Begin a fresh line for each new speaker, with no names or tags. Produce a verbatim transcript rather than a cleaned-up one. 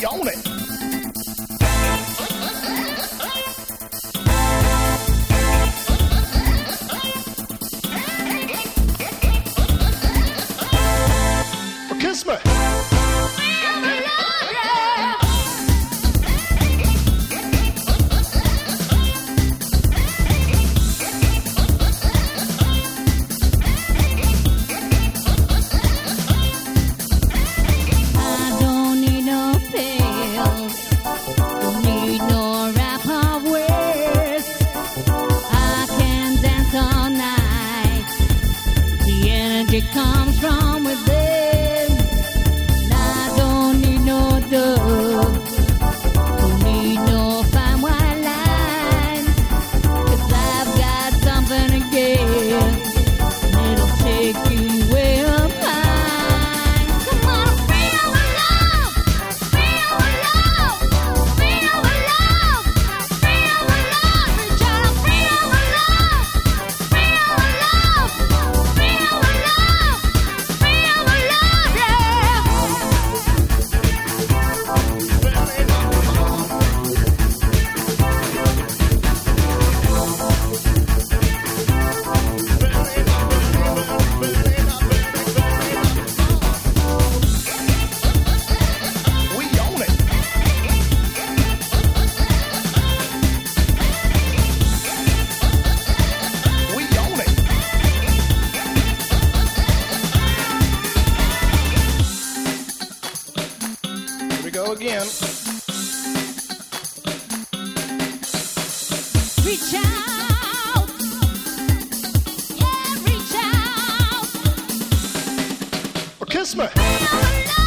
own it. Kiss me.
It comes from within. I don't need no dove, don't need no fine white line, 'cause I've got something to give, and it'll take you way up high. Come on, feel the love, feel the love, feel the love, feel the love, reach out, feel the love, feel the love, feel the love.
Go again.
Reach out, yeah, reach out.
Or kiss me.
Feel the love.